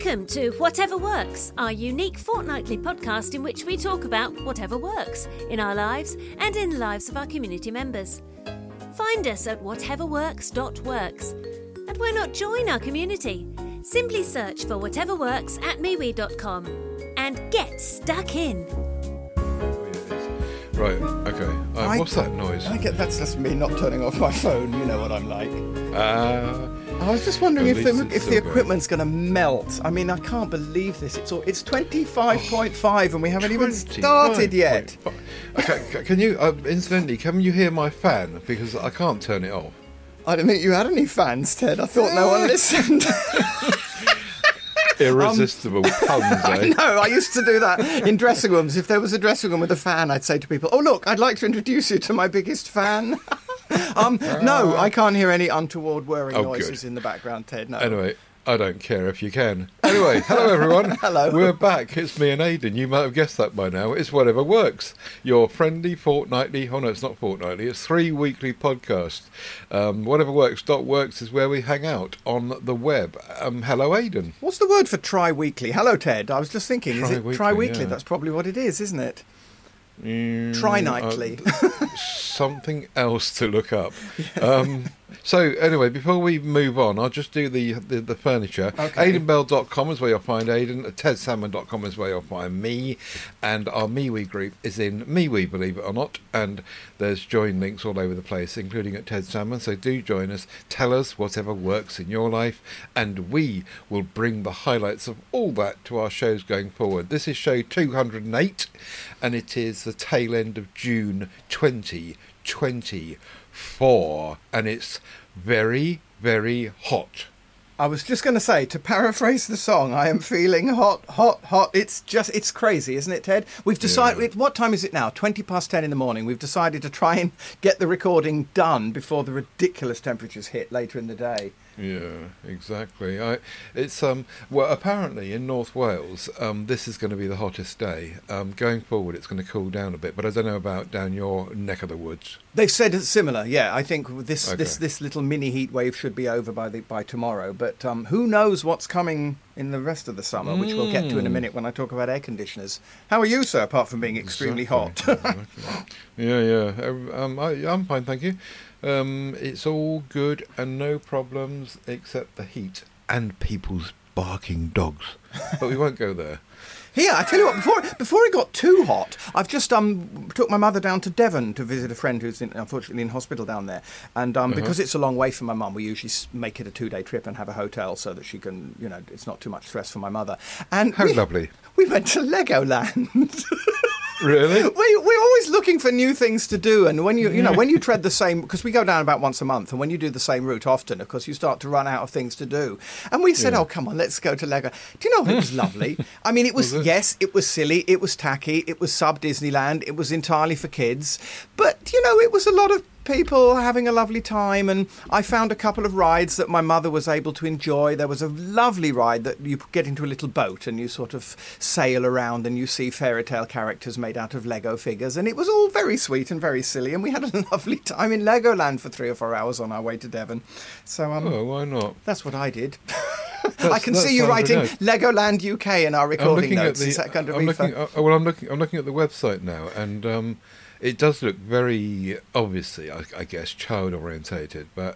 Welcome to Whatever Works, our unique fortnightly podcast in which we talk about whatever works in our lives and in the lives of our community members. Find us at whateverworks.works. And why not join our community? Simply search for Whatever Works at MeWe.com and get stuck in. Right, okay. What's that noise? That's just me not turning off my phone. You know what I'm like. I was just wondering if the equipment's going to melt. I mean, I can't believe this. It's 25.5 and we haven't even started yet. Okay, can you, incidentally, can you hear my fan? Because I can't turn it off. I didn't think you had any fans, Ted. I thought no one listened. Irresistible puns, eh? No, I used to do that in dressing rooms. If there was a dressing room with a fan, I'd say to people, "Oh, look, I'd like to introduce you to my biggest fan." No, I can't hear any untoward whirring noises in the background, Ted. No. Anyway, I don't care if you can. Anyway, hello everyone. Hello. We're back. It's me and Aidan. You might have guessed that by now. It's Whatever Works, your friendly fortnightly, oh no, it's not fortnightly, it's 3 weekly podcast. Whateverworks.works is where we hang out on the web. Hello Aidan. What's the word for tri-weekly? Hello, Ted. I was just thinking, is it tri-weekly? Yeah. That's probably what it is, isn't it? Tri-nightly. Something else to look up. So anyway, before we move on, I'll just do the furniture. Okay. AidanBell.com is where you'll find Aidan. TedSalmon.com is where you'll find me. And our MeWe group is in MeWe, believe it or not. And there's join links all over the place, including at Ted Salmon. So do join us. Tell us whatever works in your life. And we will bring the highlights of all that to our shows going forward. This is show 208. And it is the tail end of June 2024, and it's very, very hot. I was just going to say, to paraphrase the song, I am feeling hot, hot, hot. It's crazy, isn't it, Ted? We've decided, What time is it now? 10:20 in the morning. We've decided to try and get the recording done before the ridiculous temperatures hit later in the day. Yeah, exactly. Well, apparently in North Wales, this is going to be the hottest day. Going forward, it's going to cool down a bit, but I don't know about down your neck of the woods. They've said it's similar. Yeah, I think this little mini heat wave should be over by tomorrow. But who knows what's coming in the rest of the summer, which we'll get to in a minute when I talk about air conditioners. How are you, sir? Apart from being extremely hot. Yeah. I'm fine, thank you. It's all good and no problems except the heat and people's barking dogs. But we won't go there. Here, I tell you what, before it got too hot, I've just took my mother down to Devon to visit a friend who's unfortunately in hospital down there. And because it's a long way from my mum, we usually make it a 2-day trip and have a hotel so that she can, it's not too much stress for my mother. And How lovely. We went to Legoland. Really? We're always looking for new things to do, and when when you tread the same, because we go down about once a month, and when you do the same route often, of course, you start to run out of things to do. And we said, "Oh, come on, let's go to Lego." Do you know it was lovely? I mean, it was it was silly, it was tacky, it was sub Disneyland, it was entirely for kids, but it was a lot of people having a lovely time, and I found a couple of rides that my mother was able to enjoy. There was a lovely ride that you get into a little boat and you sort of sail around and you see fairy tale characters made out of Lego figures, and it was all very sweet and very silly, and we had a lovely time in Legoland for 3 or 4 hours on our way to Devon. So why not? That's what I did. I can see you writing Legoland UK in our recording notes. Is that going to be fun? I'm looking at the website now, and it does look very, obviously, I guess, child-orientated, but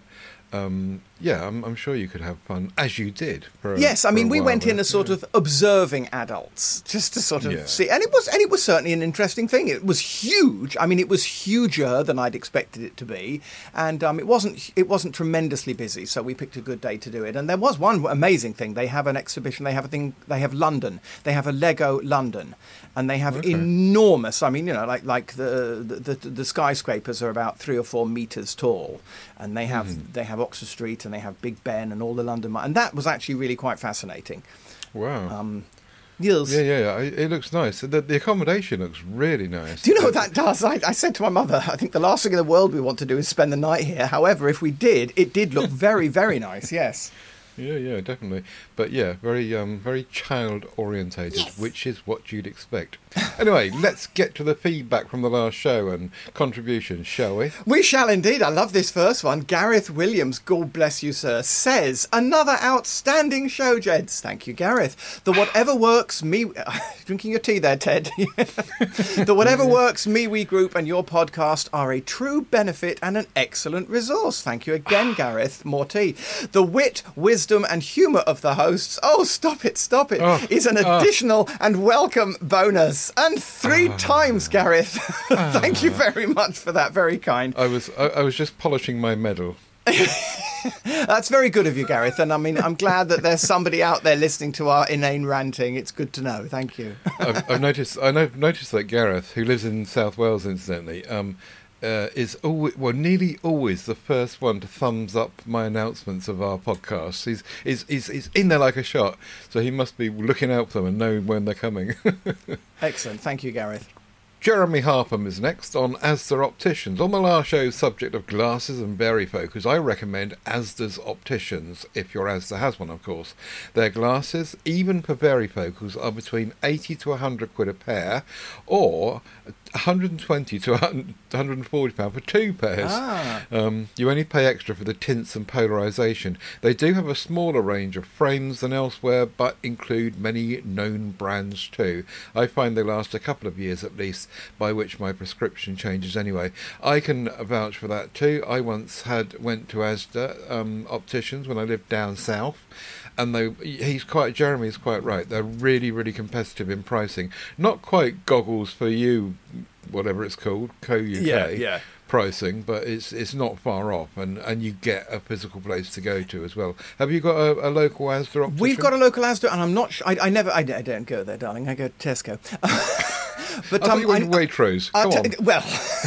I'm sure you could have fun, as you did. Yes, I mean, we went in as sort of observing adults, just to sort of see, and it was certainly an interesting thing. It was huge. I mean, it was huger than I'd expected it to be, and it wasn't tremendously busy. So we picked a good day to do it. And there was one amazing thing. They have an exhibition. They have London. They have a Lego London, and they have enormous. I mean, like the skyscrapers are about 3 or 4 meters tall, and they have Oxford Street, and they have Big Ben and all the London, and that was actually really quite fascinating. Wow. Yes. Yeah. It looks nice. The accommodation looks really nice. Do you know what that does? I said to my mother, I think the last thing in the world we want to do is spend the night here. However, if we did, it did look very, very nice. Yes. Yeah, definitely. But yeah, very child orientated, Yes. which is what you'd expect. Anyway, let's get to the feedback from the last show and contributions, shall we? We shall indeed. I love this first one. Gareth Williams, God bless you, sir, says, another outstanding show, gents. Thank you, Gareth. The Whatever Works drinking your tea there, Ted. The Whatever Works MeWe group and your podcast are a true benefit and an excellent resource. Thank you again, Gareth. More tea. The wit, wisdom and humour of the hosts, stop it, is an additional and welcome bonus. And 3 times, Gareth. Thank you very much for that. Very kind. I was just polishing my medal. That's very good of you, Gareth. And I mean, I'm glad that there's somebody out there listening to our inane ranting. It's good to know. Thank you. I've noticed that Gareth, who lives in South Wales, incidentally, is nearly always the first one to thumbs up my announcements of our podcasts. He's in there like a shot, so he must be looking out for them and knowing when they're coming. Excellent. Thank you, Gareth. Jeremy Harpham is next on Asda Opticians. On the last show's subject of glasses and varifocals, I recommend Asda's Opticians, if your Asda has one, of course. Their glasses, even for varifocals, are between 80 to 100 quid a pair, or 120 to 140 pound for 2 pairs. You only pay extra for the tints and polarisation. They do have a smaller range of frames than elsewhere, but include many known brands too. I find they last a couple of years at least, by which my prescription changes anyway. I can vouch for that too. I once went to Asda Opticians when I lived down south, and Jeremy's quite right. They're really, really competitive in pricing. Not quite goggles for you, whatever it's called, Co-UK pricing, but it's not far off, and you get a physical place to go to as well. Have you got a local Asda optician? We've got a local Asda, and I'm not. I don't go there, darling. I go to Tesco. But I thought you went to Waitrose. Come on. Well.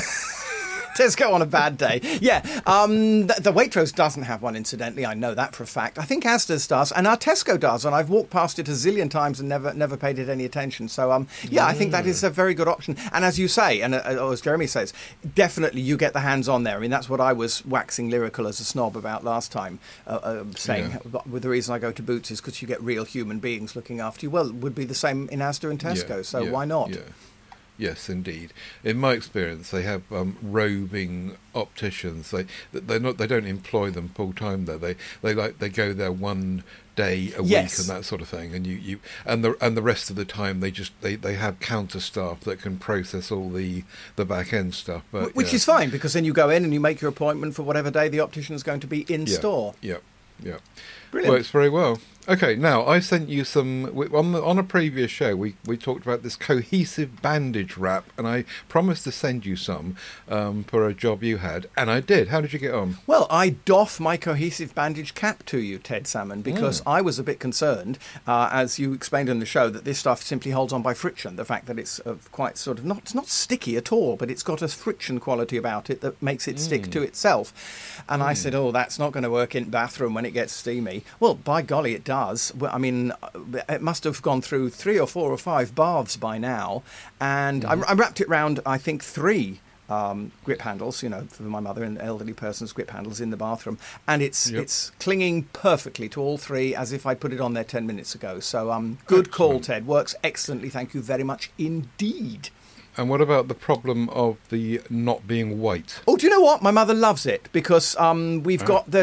Tesco on a bad day. Yeah, the Waitrose doesn't have one, incidentally. I know that for a fact. I think Asda's does, and our Tesco does, and I've walked past it a zillion times and never paid it any attention. So, I think that is a very good option. And as you say, and as Jeremy says, definitely you get the hands on there. I mean, that's what I was waxing lyrical as a snob about last time, saying with the reason I go to Boots is because you get real human beings looking after you. Well, it would be the same in Asda and Tesco, so why not? Yeah. Yes, indeed. In my experience, they have roving opticians. They don't employ them full time though. They go there one day a week and that sort of thing. And the rest of the time they have counter staff that can process all the back end stuff. But, which is fine, because then you go in and you make your appointment for whatever day the optician is going to be in store. Yeah. Brilliant. Works very well. Okay, now I sent you some on a previous show. We talked about this cohesive bandage wrap, and I promised to send you some for a job you had, and I did. How did you get on? Well, I doff my cohesive bandage cap to you, Ted Salmon, because I was a bit concerned, as you explained in the show, that this stuff simply holds on by friction. The fact that it's quite sort of it's not sticky at all, but it's got a friction quality about it that makes it stick to itself. And I said, that's not going to work in the bathroom when it gets steamy. Well, by golly, it does. Well, I mean, it must have gone through 3 or 4 or 5 baths by now, and I wrapped it round, I think, 3 grip handles, for my mother and elderly person's grip handles in the bathroom, and it's clinging perfectly to all 3 as if I put it on there 10 minutes ago. So good call, Ted. Works excellently. Thank you very much indeed. And what about the problem of the not being white? Oh, do you know what? My mother loves it because we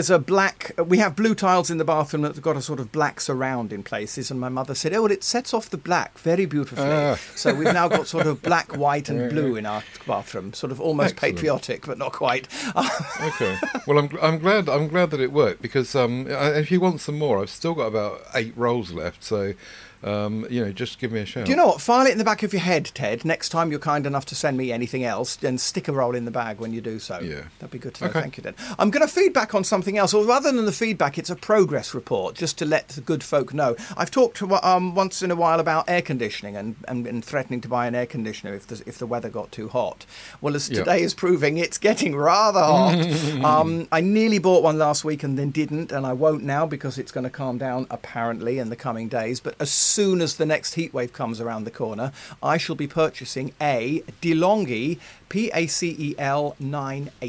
have blue tiles in the bathroom that's got a sort of black surround in places, and my mother said, it sets off the black very beautifully. So we've now got sort of black, white and blue in our bathroom, sort of almost patriotic, but not quite. Okay. Well, I'm glad that it worked, because if you want some more, I've still got about 8 rolls left, so just give me a shout. Do you know what? File it in the back of your head, Ted. Next time you're kind enough to send me anything else, and stick a roll in the bag when you do so. Yeah. That'd be good to know. Okay. Thank you, Ted. I'm going to feedback on something else, or rather than the feedback, it's a progress report, just to let the good folk know. I've talked once in a while about air conditioning and threatening to buy an air conditioner if the weather got too hot. Well, as today is proving, it's getting rather hot. I nearly bought one last week and then didn't, and I won't now because it's going to calm down apparently in the coming days. But as soon as the next heat wave comes around the corner, I shall be purchasing a DeLonghi PACEL 98.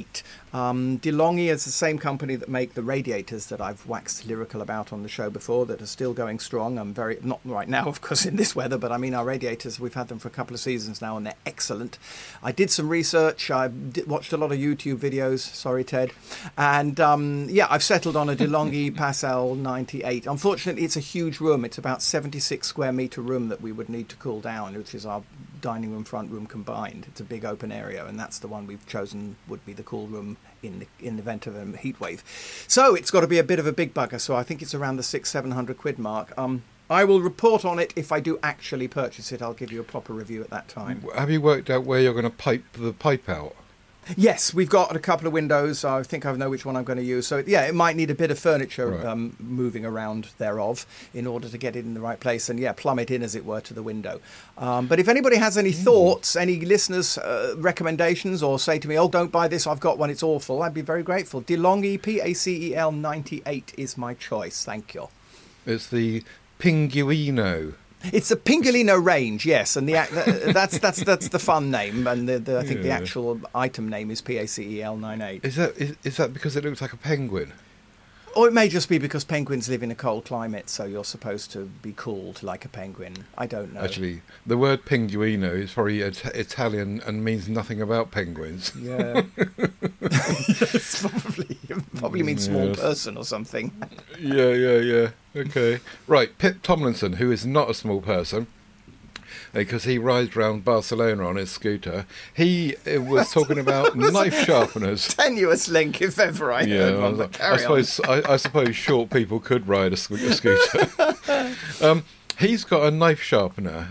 DeLonghi is the same company that make the radiators that I've waxed lyrical about on the show before, that are still going strong. I'm very, not right now, of course, in this weather, but I mean, our radiators, we've had them for a couple of seasons now, and they're excellent. I did some research. I watched a lot of YouTube videos. Sorry, Ted. And I've settled on a DeLonghi Passel 98. Unfortunately, it's a huge room. It's about 76 square metre room that we would need to cool down, which is our dining room, front room combined. It's a big open area, and that's the one we've chosen would be the cool room in the event of a heat wave. So it's got to be a bit of a big bugger. So I think it's around the 600-700 quid mark. I will report on it if I do actually purchase it. I'll give you a proper review at that time. Have you worked out where you're going to pipe the pipe out? Yes, we've got a couple of windows. I think I know which one I'm going to use. So, yeah, it might need a bit of furniture moving around thereof in order to get it in the right place and, plumb it in, as it were, to the window. But if anybody has any thoughts, any listeners' recommendations, or say to me, oh, don't buy this, I've got one, it's awful, I'd be very grateful. DeLonghi, Pacel 98 is my choice. Thank you. It's the Pinguino. It's the Pingolino range, yes, and that's the fun name, and I think the actual item name is Pacel 98. Is that because it looks like a penguin? Or it may just be because penguins live in a cold climate, so you're supposed to be cooled like a penguin. I don't know. Actually, the word pinguino is probably Italian and means nothing about penguins. Yeah. Yes, probably means small person or something. Yeah. Okay. Right, Pip Tomlinson, who is not a small person, because he rides around Barcelona on his scooter. He was talking about knife sharpeners. Tenuous link, if ever I heard one. But carry on. I suppose short people could ride a scooter. He's got a knife sharpener,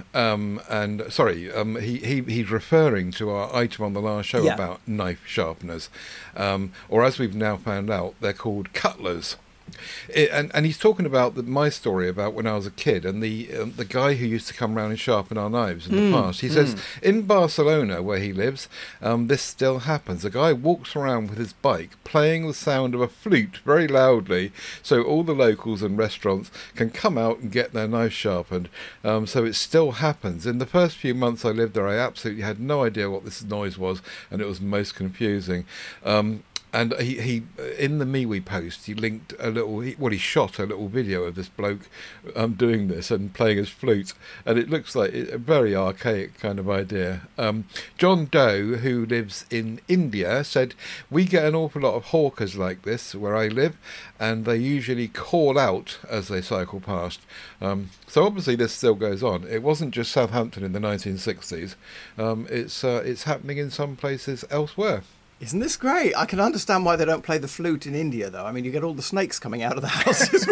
he's referring to our item on the last show about knife sharpeners, or as we've now found out, they're called cutlers. And he's talking about my story about when I was a kid and the guy who used to come around and sharpen our knives in the past. He says in Barcelona, where he lives, this still happens. A guy walks around with his bike playing the sound of a flute very loudly, so all the locals and restaurants can come out and get their knives sharpened. So it still happens. In the first few months I lived there, I absolutely had no idea what this noise was, and it was most confusing. And he in the MeWe post, he linked he shot a little video of this bloke doing this and playing his flute, and it looks like a very archaic kind of idea. John Doe, who lives in India, said, we get an awful lot of hawkers like this where I live, and they usually call out as they cycle past. So obviously this still goes on. It wasn't just Southampton in the 1960s. It's happening in some places elsewhere. Isn't this great? I can understand why they don't play the flute in India, though. I mean, you get all the snakes coming out of the houses.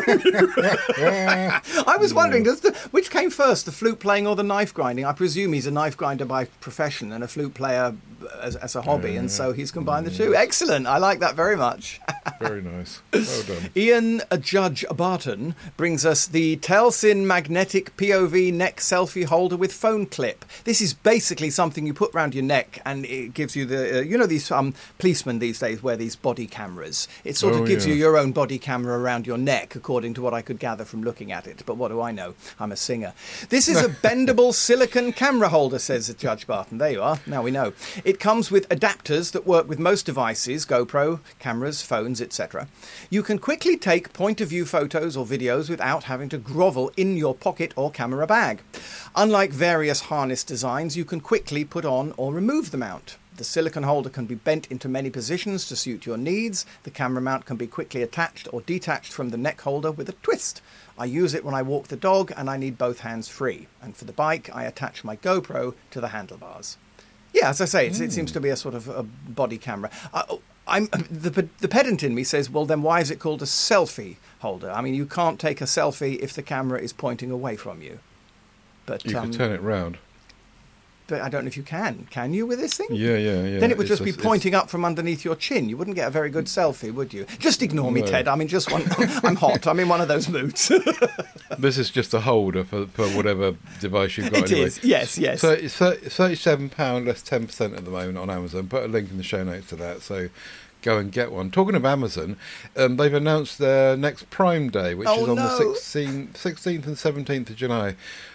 I was wondering, which came first, the flute playing or the knife grinding? I presume he's a knife grinder by profession and a flute player as a hobby, and so he's combined the two. Excellent. I like that very much. Very nice. Well done. Ian Judge Barton brings us the Telsin magnetic POV neck selfie holder with phone clip. This is basically something you put around your neck, and it gives you the, these policemen these days wear these body cameras. It sort of gives you your own body camera around your neck, according to what I could gather from looking at it. But what do I know? I'm a singer. This is a bendable silicon camera holder, says Judge Barton. There you are. Now we know. It comes with adapters that work with most devices, GoPro, cameras, phones, etc. You can quickly take point-of-view photos or videos without having to grovel in your pocket or camera bag. Unlike various harness designs, you can quickly put on or remove the mount. The silicone holder can be bent into many positions to suit your needs. The camera mount can be quickly attached or detached from the neck holder with a twist. I use it when I walk the dog and I need both hands free. And for the bike, I attach my GoPro to the handlebars. Yeah, as I say, it seems to be a sort of a body camera. The pedant in me says, well, then why is it called a selfie holder? I mean, you can't take a selfie if the camera is pointing away from you. But you can turn it round. But I don't know if you can. Can you with this thing? Yeah. Then it would just be pointing up from underneath your chin. You wouldn't get a very good selfie, would you? Just ignore me, Ted. I mean, just one. I'm hot. I'm in one of those moods. This is just a holder for whatever device you've got. It is. Yes. So it's £37 less 10% at the moment on Amazon. Put a link in the show notes to that. So go and get one. Talking of Amazon, they've announced their next Prime Day, which is on the 16th and 17th of July.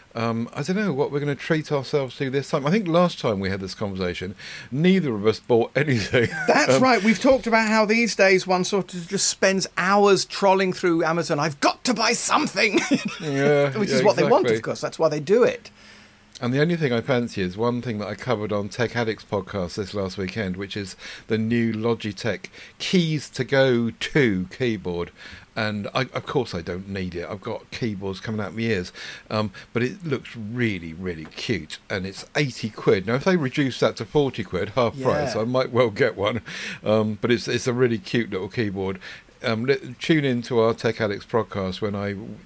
I don't know what we're going to treat ourselves to this time. I think last time we had this conversation, neither of us bought anything. That's right. We've talked about how these days one sort of just spends hours trolling through Amazon. I've got to buy something, which is what they want, of course. That's why they do it. And the only thing I fancy is one thing that I covered on Tech Addicts podcast this last weekend, which is the new Logitech Keys to Go 2 keyboard. And of course I don't need it. I've got keyboards coming out my ears. But it looks really, really cute. And it's 80 quid. Now, if they reduce that to 40 quid, half price, I might well get one. But it's a really cute little keyboard. Tune in to our Tech Addicts podcast when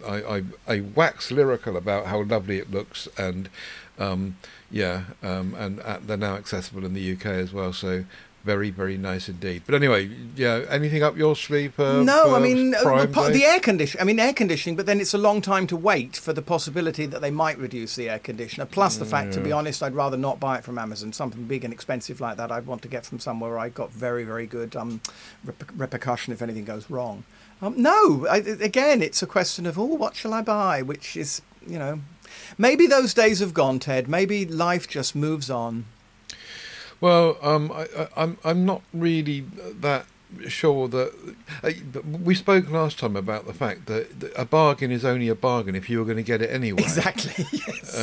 I wax lyrical about how lovely it looks, and and they're now accessible in the UK as well, so very, very nice indeed. But anyway, anything up your sleeve? No, I mean, the air conditioning, but then it's a long time to wait for the possibility that they might reduce the air conditioner. Plus the fact, to be honest, I'd rather not buy it from Amazon. Something big and expensive like that, I'd want to get from somewhere where I got very, very good repercussion if anything goes wrong. Again, it's a question of, what shall I buy? Which is, maybe those days have gone, Ted. Maybe life just moves on. Well, I'm not really that sure that we spoke last time about the fact that a bargain is only a bargain if you were going to get it anyway. Exactly. Yes.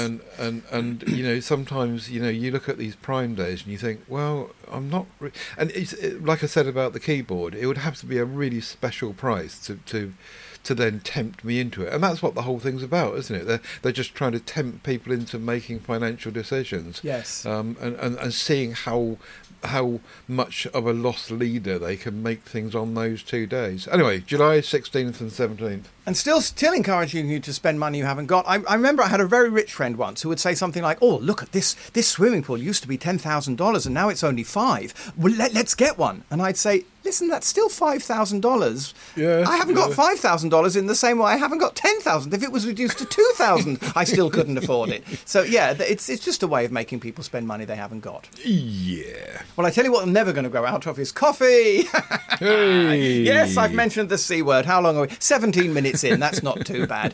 And sometimes you look at these Prime days and you think, well, I'm not. And it's like I said about the keyboard, it would have to be a really special price to then tempt me into it. And that's what the whole thing's about, isn't it? They're just trying to tempt people into making financial decisions. Yes. And seeing how much of a lost leader they can make things on those 2 days. Anyway, July 16th and 17th. And still encouraging you to spend money you haven't got. I remember I had a very rich friend once who would say something like, "Oh, look at this swimming pool used to be $10,000 and now it's only $5,000. Well, let's get one." And I'd say, "Listen, that's still $5,000. Yeah, I haven't got $5,000 in the same way I haven't got $10,000. If it was reduced to $2,000, I still couldn't afford it." So yeah, it's just a way of making people spend money they haven't got. Yeah. Well, I tell you what, I'm never going to grow out of is coffee. Hey. Yes, I've mentioned the C word. How long are we? 17 minutes in. That's not too bad.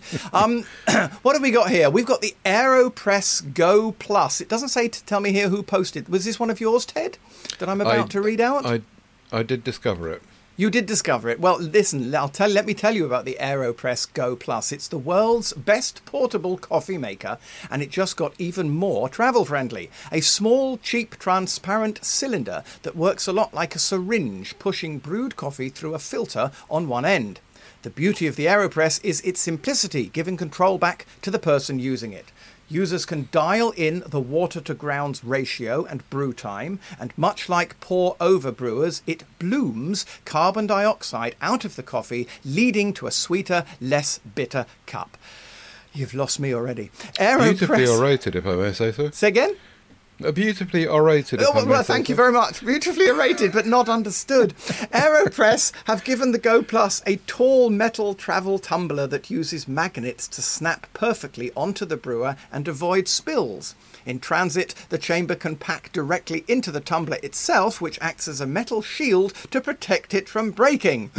What have we got here? We've got the AeroPress Go Plus. It doesn't say to tell me here who posted. Was this one of yours, Ted, that I'm about to read out? I did discover it. You did discover it. Well, listen, let me tell you about the AeroPress Go Plus. It's the world's best portable coffee maker, and it just got even more travel-friendly. A small, cheap, transparent cylinder that works a lot like a syringe, pushing brewed coffee through a filter on one end. The beauty of the AeroPress is its simplicity, giving control back to the person using it. Users can dial in the water-to-grounds ratio and brew time, and much like pour-over brewers, it blooms carbon dioxide out of the coffee, leading to a sweeter, less bitter cup. You've lost me already. Beautifully orated, if I may say so. Say again? Beautifully orated. Well, thank you very much. Beautifully orated, but not understood. AeroPress have given the Go Plus a tall metal travel tumbler that uses magnets to snap perfectly onto the brewer and avoid spills. In transit, the chamber can pack directly into the tumbler itself, which acts as a metal shield to protect it from breaking.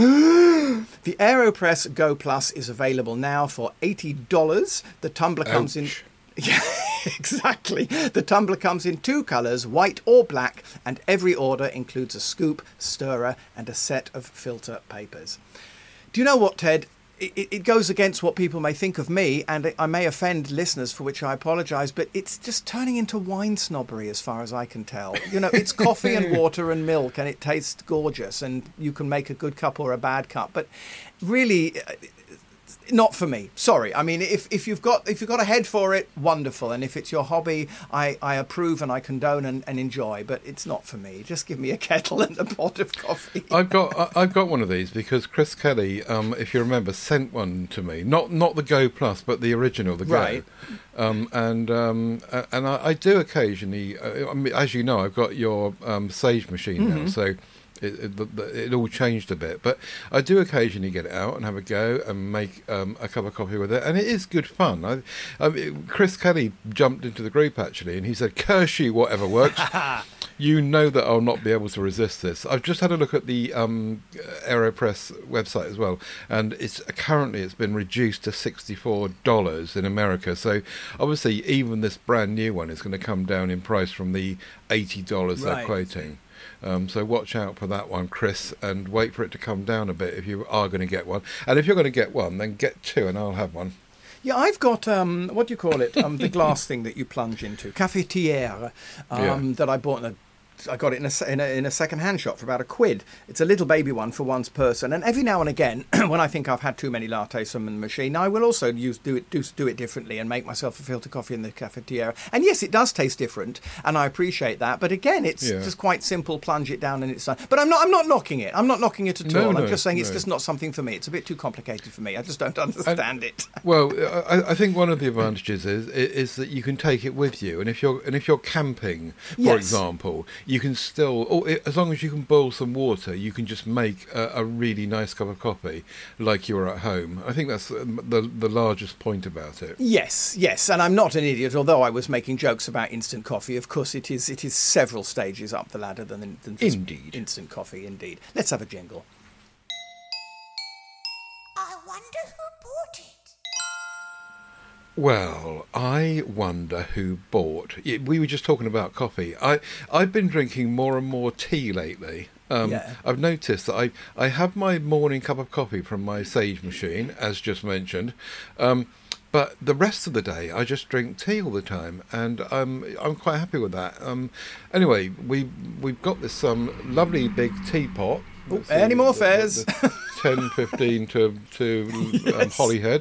The AeroPress Go Plus is available now for $80. The tumbler comes in... Yeah, exactly. The tumbler comes in 2 colours, white or black, and every order includes a scoop, stirrer, and a set of filter papers. Do you know what, Ted? It goes against what people may think of me, and I may offend listeners, for which I apologise, but it's just turning into wine snobbery as far as I can tell. It's coffee and water and milk, and it tastes gorgeous, and you can make a good cup or a bad cup, but really... not for me. Sorry. I mean, if you've got a head for it, wonderful. And if it's your hobby, I approve and I condone and enjoy. But it's not for me. Just give me a kettle and a pot of coffee. I've got one of these because Chris Kelly, if you remember, sent one to me. Not the Go Plus, but the original, the Go. Right. And I do occasionally. As you know, I've got your Sage machine now, so. It all changed a bit, but I do occasionally get it out and have a go and make a cup of coffee with it, and it is good fun. Chris Kelly jumped into the group actually, and he said, "Curse you, whatever works." You know that I'll not be able to resist this. I've just had a look at the AeroPress website as well, and it's been reduced to $64 in America. So obviously, even this brand new one is going to come down in price from the $80 they're quoting. So watch out for that one, Chris, and wait for it to come down a bit if you are going to get one. And if you're going to get one, then get two, and I'll have one. Yeah, I've got, what do you call it, the glass thing that you plunge into, cafetière, that I bought I got it in a second-hand shop for about £1. It's a little baby one for one person. And every now and again, when I think I've had too many lattes from the machine, I will also do it differently and make myself a filter coffee in the cafetière. And yes, it does taste different, and I appreciate that. But again, it's just quite simple. Plunge it down and it's done. But I'm not knocking it. I'm not knocking it at all. I'm just saying it's just not something for me. It's a bit too complicated for me. I just don't understand it. Well, I think one of the advantages is that you can take it with you, and if you're camping, for example, you can still, or as long as you can boil some water, you can just make a really nice cup of coffee like you're at home. I think that's the largest point about it. Yes, and I'm not an idiot, although I was making jokes about instant coffee. Of course, it is several stages up the ladder than just instant coffee, indeed. Let's have a jingle. I wonder who bought it. Well, I wonder who bought. We were just talking about coffee. I've been drinking more and more tea lately. I've noticed that I have my morning cup of coffee from my Sage machine, as just mentioned. But the rest of the day, I just drink tea all the time, and I'm quite happy with that. Anyway, we've got this lovely big teapot. Any more fares? 10.15 to Holyhead.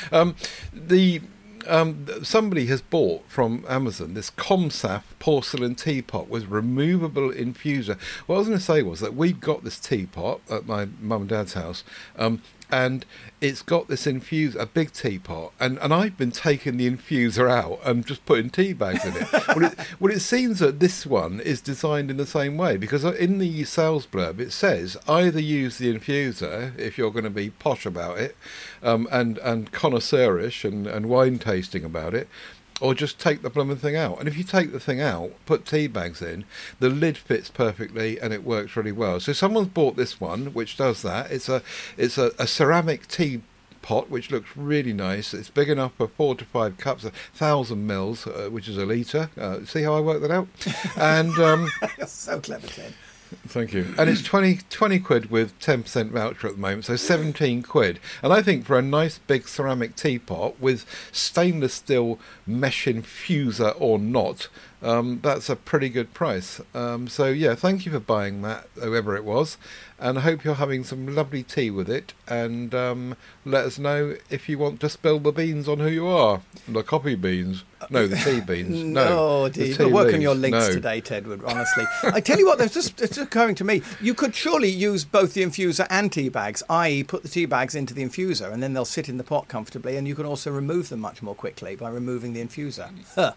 Somebody has bought from Amazon this Comsaf porcelain teapot with removable infuser. What I was going to say was that we've got this teapot at my mum and dad's house, and it's got this infuser, a big teapot, and I've been taking the infuser out and just putting tea bags in it. Well, it seems that this one is designed in the same way, because in the sales blurb it says either use the infuser if you're going to be posh about it, and connoisseurish and wine tasting about it, or just take the blooming thing out. And if you take the thing out, put tea bags in, the lid fits perfectly and it works really well. So someone's bought this one, which does that. It's a ceramic tea pot, which looks really nice. It's big enough for 4 to 5 cups, 1,000 mils, which is a litre. See how I work that out? And You're so clever, Ted. Thank you. And it's 20 quid with 10% voucher at the moment, so 17 quid. And I think for a nice big ceramic teapot with stainless steel mesh infuser or not, that's a pretty good price. So yeah, thank you for buying that, whoever it was. And I hope you're having some lovely tea with it. And let us know if you want to spill the beans on who you are. The coffee beans. No, the tea beans. No, dear. You've got to work on your links today, Tedward, honestly. I tell you what, it's occurring to me. You could surely use both the infuser and tea bags, i.e. put the tea bags into the infuser and then they'll sit in the pot comfortably, and you can also remove them much more quickly by removing the infuser. Huh.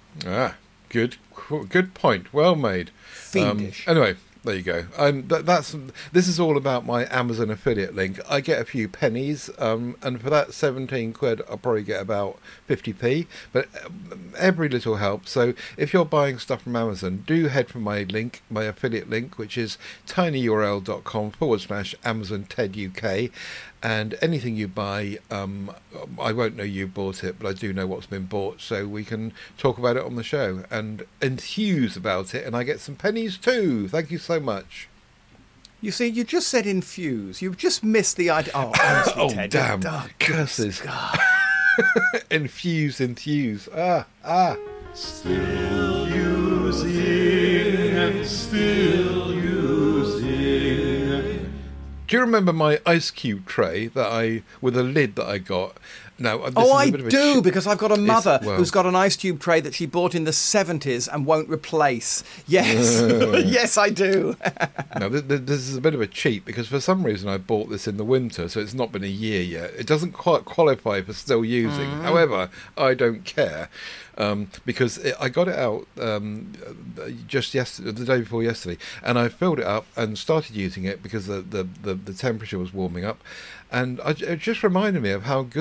Good point. Well made. Fiendish. Anyway, there you go. This is all about my Amazon affiliate link. I get a few pennies, and for that 17 quid, I'll probably get about 50p. But every little helps. So if you're buying stuff from Amazon, do head for my link, my affiliate link, which is tinyurl.com/Amazon TED UK. And anything you buy, I won't know you bought it, but I do know what's been bought, so we can talk about it on the show and enthuse about it, and I get some pennies too. Thank you so much. You see, you just said infuse. You just missed the idea. Oh, honestly, Ted. Damn. Curses. Enthuse. Still using and still using. Do you remember my ice cube tray with a lid that I got? Now, I do, because I've got a mother who's got an ice cube tray that she bought in the 70s and won't replace. Yes, yes, I do. Now, this is a bit of a cheat, because for some reason I bought this in the winter, so it's not been a year yet. It doesn't quite qualify for still using. However, I don't care. Because I got it out just yesterday, the day before yesterday, and I filled it up and started using it because the temperature was warming up, and it just reminded me of how good it was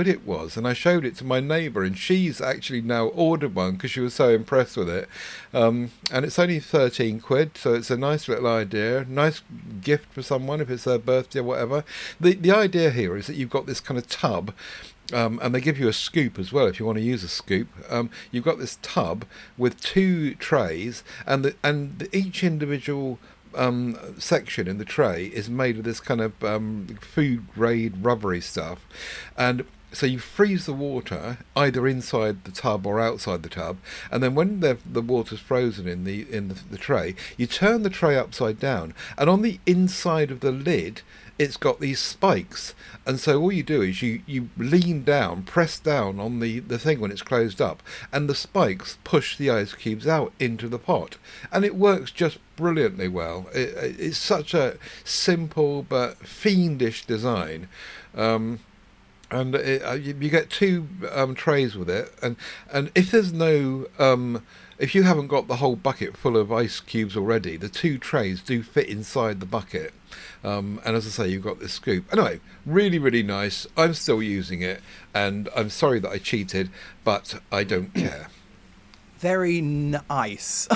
does. And I showed it to my neighbour, and she's actually now ordered one because she was so impressed with it. And it's only 13 quid, so it's a nice little idea, nice gift for someone if it's their birthday or whatever. The idea here is that you've got this kind of tub. And they give you a scoop as well if you want to use a scoop. You've got this tub with 2 trays, and each individual section in the tray is made of this kind of food grade rubbery stuff, and so you freeze the water either inside the tub or outside the tub, and then when the water's frozen in the tray, you turn the tray upside down, and on the inside of the lid it's got these spikes, and so all you do is you lean down, press down on the thing when it's closed up, and the spikes push the ice cubes out into the pot, and it works just brilliantly well. It's such a simple but fiendish design. And you get 2 trays with it, and if there's no if you haven't got the whole bucket full of ice cubes already, the 2 trays do fit inside the bucket. And as I say, you've got this scoop. Anyway, really, really nice. I'm still using it, and I'm sorry that I cheated, but I don't care. Very nice.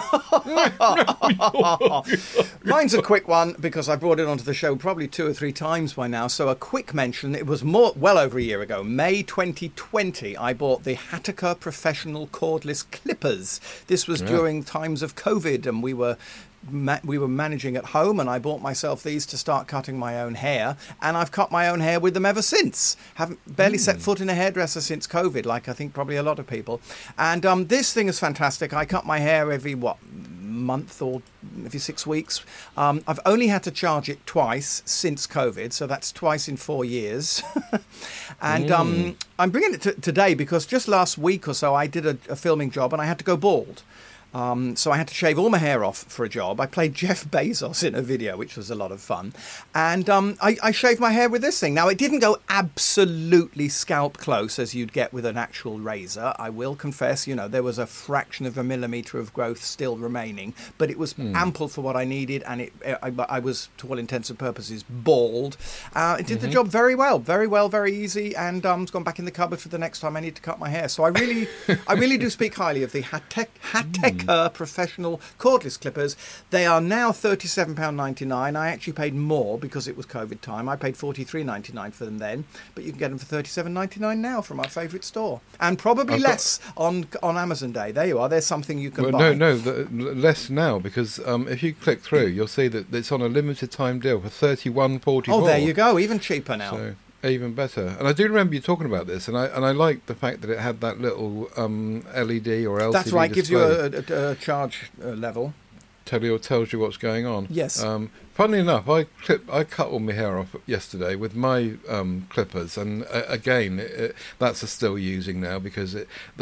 Mine's a quick one because I brought it onto the show probably 2 or 3 times by now. So a quick mention. It was well over a year ago, May 2020. I bought the Hataka Professional Cordless Clippers. This was during times of COVID, and we were managing at home, and I bought myself these to start cutting my own hair, and I've cut my own hair with them ever since. Haven't barely set foot in a hairdresser since COVID, like I think probably a lot of people. And this thing is fantastic. I cut my hair every month or every 6 weeks. I've only had to charge it twice since COVID, so that's twice in 4 years. And I'm bringing it today because just last week or so I did a filming job and I had to go bald. So I had to shave all my hair off for a job. I played Jeff Bezos in a video, which was a lot of fun. And I shaved my hair with this thing. Now, it didn't go absolutely scalp close as you'd get with an actual razor. I will confess, there was a fraction of a millimetre of growth still remaining, but it was ample for what I needed, and I was, to all intents and purposes, bald. It did the job very well, very easy, and it's gone back in the cupboard for the next time I need to cut my hair. So I really do speak highly of the Hataka Professional Cordless Clippers. They are now £37.99. I actually paid more because it was COVID time. I paid $43.99 for them then, but you can get them for $37.99 now from our favourite store, and probably less on Amazon Day. There you are. There's something you can buy. Less now, because if you click through, you'll see that it's on a limited time deal for $31.44. Oh, there you go. Even cheaper now. So, even better. And I do remember you talking about this, and I like the fact that it had that little LED or LCD That's right, display. gives you a charge level. Tells you what's going on. Yes. Funnily enough, I cut all my hair off yesterday with my clippers, and again, that's still using now because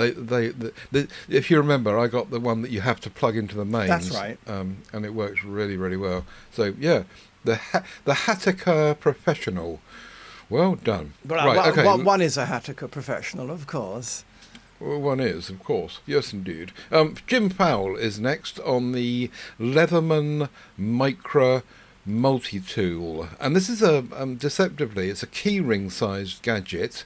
if you remember, I got the one that you have to plug into the mains. That's right. And it works really, really well. So yeah, the Hataka Professional. Well done. But one is a Hataka Professional, of course. Well, one is, of course. Yes, indeed. Jim Powell is next on the Leatherman Micra multi-tool, and this is deceptively, it's a keyring sized gadget,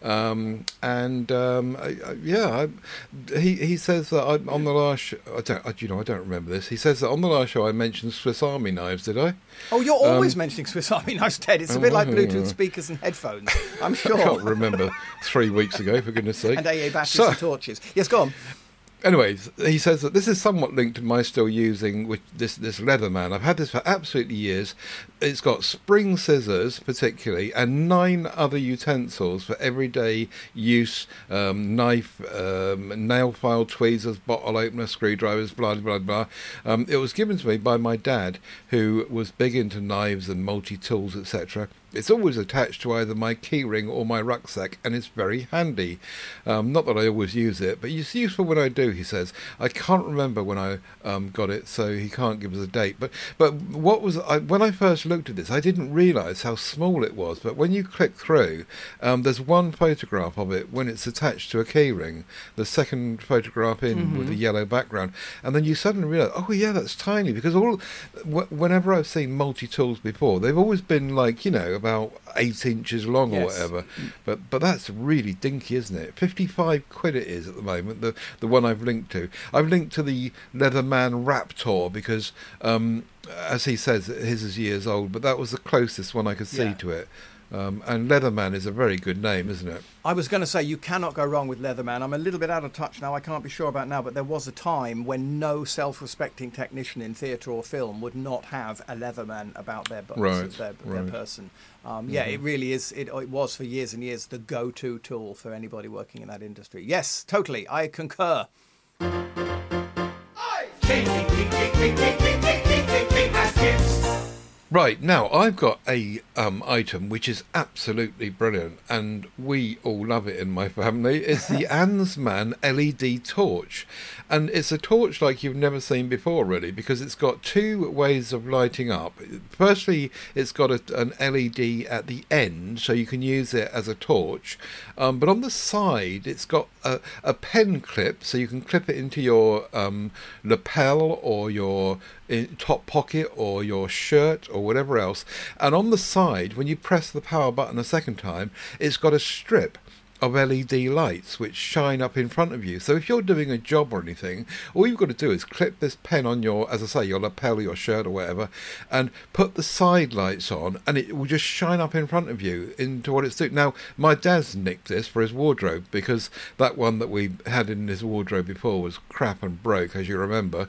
he says that on the last show, I don't remember this. He says that on the last show I mentioned Swiss Army knives. Did I? Oh, you're always mentioning Swiss Army knives, Ted. It's a bit like Bluetooth speakers and headphones, I'm sure. I can't remember 3 weeks ago, for goodness sake. And AA batteries and torches. Yes, go on. Anyway, he says that this is somewhat linked to my still using with this Leatherman. I've had this for absolutely years. It's got spring scissors, particularly, and 9 other utensils for everyday use: knife, nail file, tweezers, bottle opener, screwdrivers, blah blah blah. It was given to me by my dad, who was big into knives and multi-tools, etc. It's always attached to either my keyring or my rucksack, and it's very handy. Not that I always use it, but it's useful when I do, he says. I can't remember when I got it, so he can't give us a date. But when I first looked at this, I didn't realise how small it was. But when you click through, there's one photograph of it when it's attached to a keyring, the second photograph with the yellow background, and then you suddenly realise, oh yeah, that's tiny, because whenever I've seen multi-tools before, they've always been like, about 8 inches long or Yes. whatever. But that's really dinky, isn't it? 55 quid it is at the moment, the one I've linked to. I've linked to the Leatherman Raptor because, as he says, his is years old, but that was the closest one I could see Yeah. to it. And Leatherman is a very good name, isn't it? I was going to say you cannot go wrong with Leatherman. I'm a little bit out of touch now. I can't be sure about now, but there was a time when no self-respecting technician in theatre or film would not have a Leatherman about their Right. person. Yeah, it really is. It was for years and years the go-to tool for anybody working in that industry. Yes, totally. I concur. Right, now I've got a item which is absolutely brilliant, and we all love it in my family. It's the Ansman LED torch, and it's a torch like you've never seen before, really, because it's got two ways of lighting up. Firstly, it's got an LED at the end, so you can use it as a torch, but on the side it's got a pen clip, so you can clip it into your lapel or your top pocket or your shirt or whatever else, and on the side, when you press the power button a second time, it's got a strip of LED lights which shine up in front of you. So if you're doing a job or anything, all you've got to do is clip this pen on your, as I say, your lapel or your shirt or whatever, and put the side lights on, and it will just shine up in front of you into what it's doing. Now, my dad's nicked this for his wardrobe because that one that we had in his wardrobe before was crap and broke, as you remember.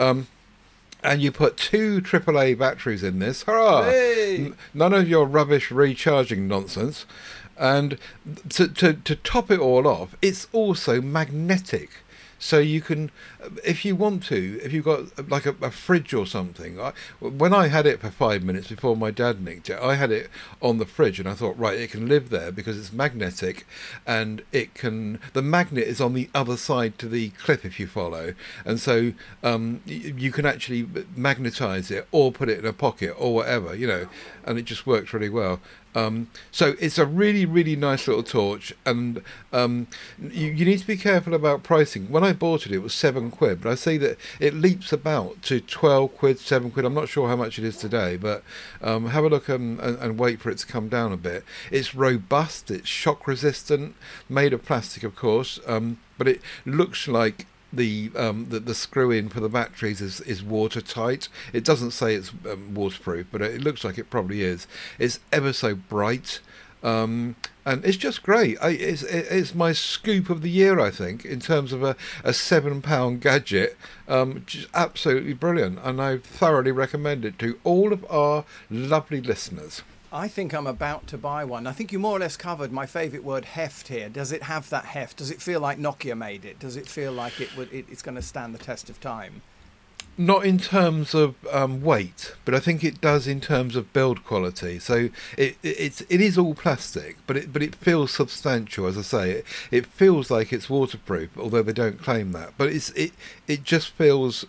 And you put 2 AAA batteries in this. Hurrah! Hey! None of your rubbish recharging nonsense. And to top it all off, it's also magnetic. So you can, if you want to, if you've got like a fridge or something. When I had it for 5 minutes before my dad nicked it, I had it on the fridge, and I thought, right, it can live there because it's magnetic, and it can. The magnet is on the other side to the clip, if you follow, and so you can actually magnetize it or put it in a pocket or whatever, and it just works really well. So it's a really, really nice little torch, and you need to be careful about pricing. When I bought it, it was £7, but I see that it leaps about to 12 quid, 7 quid. I'm not sure how much it is today, but have a look and wait for it to come down a bit. It's robust, it's shock resistant, made of plastic, of course, but it looks like the screw in for the batteries is watertight. It doesn't say it's waterproof, but it looks like it probably is. It's ever so bright, and it's just great. It's my scoop of the year, I think, in terms of a £7 gadget. Just absolutely brilliant, and I thoroughly recommend it to all of our lovely listeners. I think I'm about to buy one. I think you more or less covered my favourite word, heft, here. Does it have that heft? Does it feel like Nokia made it? Does it feel like it's going to stand the test of time? Not in terms of weight, but I think it does in terms of build quality. So it is all plastic, but it feels substantial. As I say, it feels like it's waterproof, although they don't claim that. But it just feels.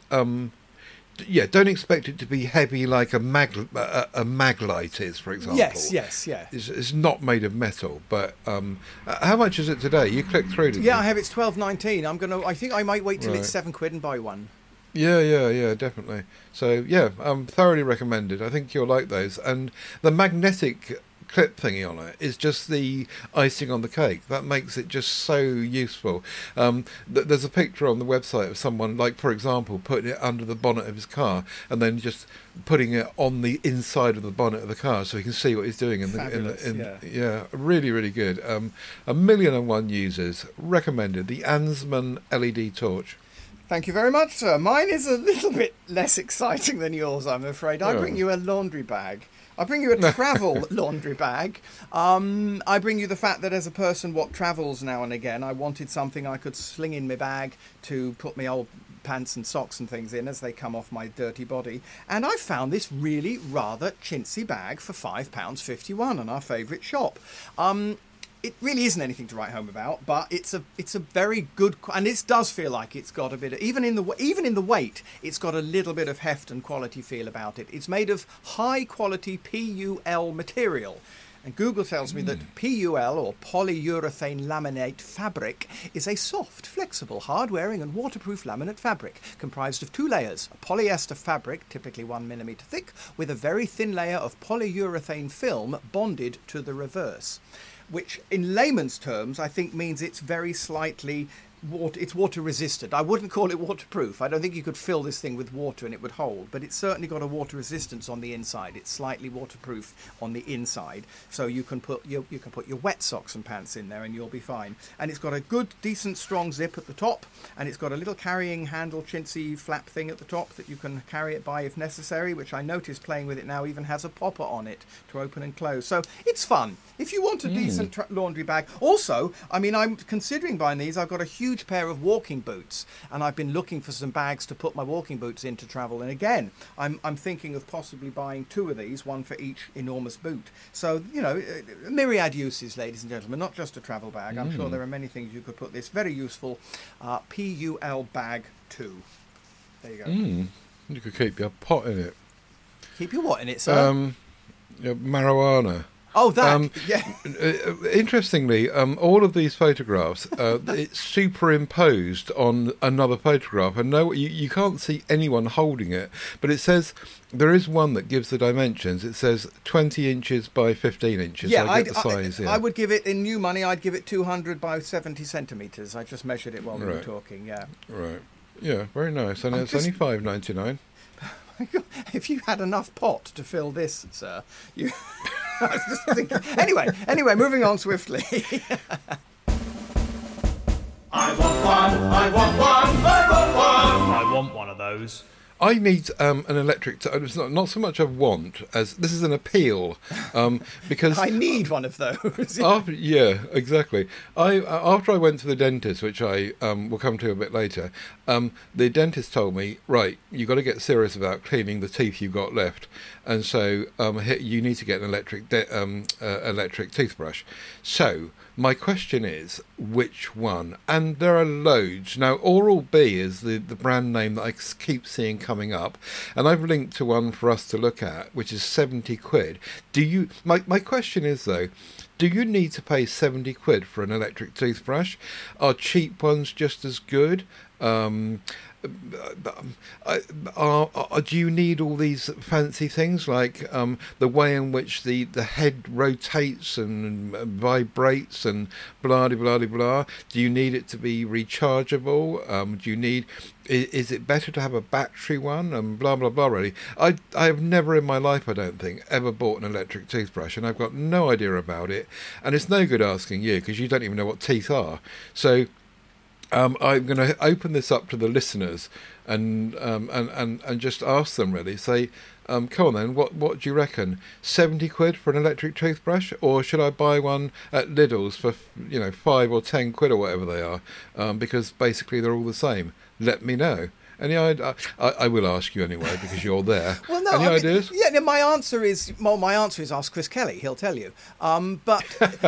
Don't expect it to be heavy like a Maglite is, for example. Yes, yeah. It's not made of metal, but how much is it today? You clicked through, didn't you? Yeah, I have. It's $12.19. I think I might wait till it's £7 and buy one. Yeah, definitely. So thoroughly recommended. I think you'll like those. And the magnetic clip thingy on it is just the icing on the cake. That makes it just so useful. There's a picture on the website of someone, like, for example, putting it under the bonnet of his car and then just putting it on the inside of the bonnet of the car so he can see what he's doing. Yeah, really, really good. 1,000,001 users. Recommended. The Ansman LED torch. Thank you very much, sir. Mine is a little bit less exciting than yours, I'm afraid. I bring you a laundry bag. I bring you a travel laundry bag. I bring you the fact that as a person what travels now and again, I wanted something I could sling in my bag to put my old pants and socks and things in as they come off my dirty body. And I found this really rather chintzy bag for £5.51 in our favourite shop. It really isn't anything to write home about, but it's a very good, and it does feel like it's got a bit of, even in the weight, it's got a little bit of heft and quality feel about it. It's made of high quality PUL material, And Google tells me that PUL, or polyurethane laminate fabric, is a soft, flexible, hard-wearing and waterproof laminate fabric comprised of 2 layers. A polyester fabric, typically 1 millimetre thick, with a very thin layer of polyurethane film bonded to the reverse, which in layman's terms I think means it's very slightly it's water resistant. I wouldn't call it waterproof. I don't think you could fill this thing with water and it would hold, but it's certainly got a water resistance on the inside. It's slightly waterproof on the inside, so you can put your wet socks and pants in there and you'll be fine. And it's got a good, decent, strong zip at the top, and it's got a little carrying handle, chintzy flap thing at the top that you can carry it by if necessary, which I notice playing with it now even has a popper on it to open and close. So it's fun. If you want a decent laundry bag. Also, I mean, I'm considering buying these. I've got a huge pair of walking boots, and I've been looking for some bags to put my walking boots in to travel. And again, I'm thinking of possibly buying 2 of these, one for each enormous boot. So, you know, myriad uses, ladies and gentlemen, not just a travel bag. I'm sure there are many things you could put this very useful PUL bag 2. There you go. You could keep your pot in it. Keep your what in it, sir? Your marijuana. Oh, that, yeah. Interestingly, all of these photographs, it's superimposed on another photograph, and you can't see anyone holding it, but it says, there is one that gives the dimensions. It says 20 inches by 15 inches. Yeah, so I get the size. I would give it, in new money, I'd give it 200 by 70 centimetres. I just measured it while we were talking, yeah. Right. Yeah, very nice. And it's only $5.99. If you had enough pot to fill this, sir, you... I was just thinking. Anyway, moving on swiftly. I want one of those. I need an electric. It's not so much a want as this is an appeal, because I need one of those. Yeah, exactly. After I went to the dentist, which I will come to a bit later, the dentist told me, right, you've got to get serious about cleaning the teeth you've got left, and so you need to get an electric toothbrush. So my question is, which one? And there are loads. Now, Oral-B is the brand name that I keep seeing coming up, and I've linked to one for us to look at, which is 70 quid. My question is, though, do you need to pay 70 quid for an electric toothbrush? Are cheap ones just as good? Do you need all these fancy things like the way in which the head rotates and vibrates and blah blah blah blah? Do you need it to be rechargeable? Do you need? Is it better to have a battery one? And blah blah blah. Really, I have never in my life, I don't think, ever bought an electric toothbrush, and I've got no idea about it. And it's no good asking you because you don't even know what teeth are. So. I'm going to open this up to the listeners and just ask them, really, say, come on then, what do you reckon? 70 quid for an electric toothbrush, or should I buy one at Lidl's for 5 or 10 quid or whatever they are? Because basically they're all the same. Let me know. Any idea? I will ask you anyway because you're there. Well, no, Any ideas? Yeah, my answer is ask Chris Kelly. He'll tell you. But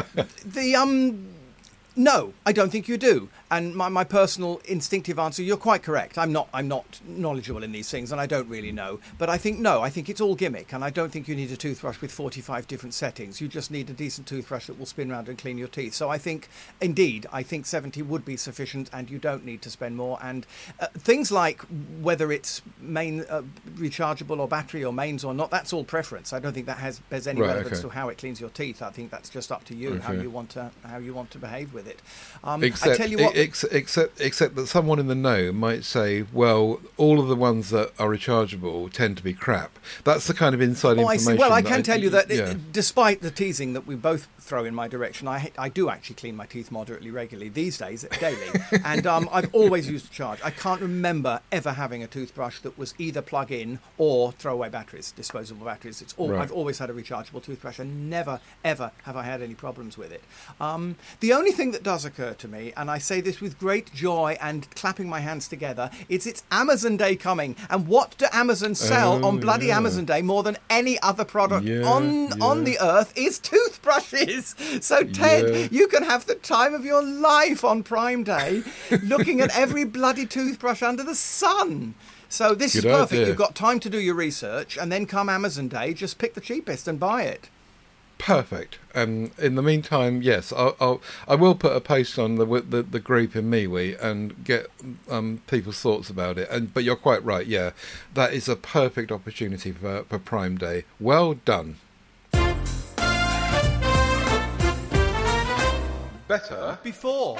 no, I don't think you do. And my personal instinctive answer, you're quite correct. I'm not knowledgeable in these things, and I don't really know. But I think it's all gimmick, and I don't think you need a toothbrush with 45 different settings. You just need a decent toothbrush that will spin round and clean your teeth. So I think 70 would be sufficient, and you don't need to spend more. And things like whether it's main rechargeable or battery or mains or not, that's all preference. I don't think that bears any relevance to how it cleans your teeth. I think that's just up to you how you want to behave with it. I tell you what. Except that someone in the know might say, well, all of the ones that are rechargeable tend to be crap. That's the kind of inside information. I see. Well, I can tell you that despite the teasing that we both throw in my direction, I do actually clean my teeth moderately regularly these days, daily. And I've always used a charge. I can't remember ever having a toothbrush that was either plug-in or throwaway batteries, disposable batteries. I've always had a rechargeable toothbrush, and never, ever have I had any problems with it. The only thing that does occur to me, and I say this with great joy and clapping my hands together, it's Amazon Day coming. And what do Amazon sell on bloody Amazon Day more than any other product on the earth is toothbrushes. So, Ted, you can have the time of your life on Prime Day looking at every bloody toothbrush under the sun. So this is perfect. You've got time to do your research, and then come Amazon Day, just pick the cheapest and buy it. perfect. In the meantime, yes, I will put a post on the group in MeWe and get people's thoughts about it. But you're quite right. Yeah, that is a perfect opportunity for Prime Day. Well done. Better before.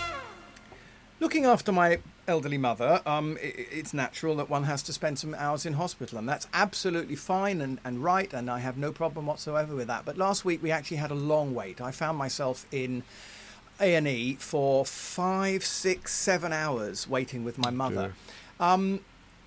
Looking after my elderly mother, it's natural that one has to spend some hours in hospital, and that's absolutely fine and right, and I have no problem whatsoever with that. But last week we actually had a long wait. I found myself in A&E for 5, 6, 7 hours waiting with my mother. And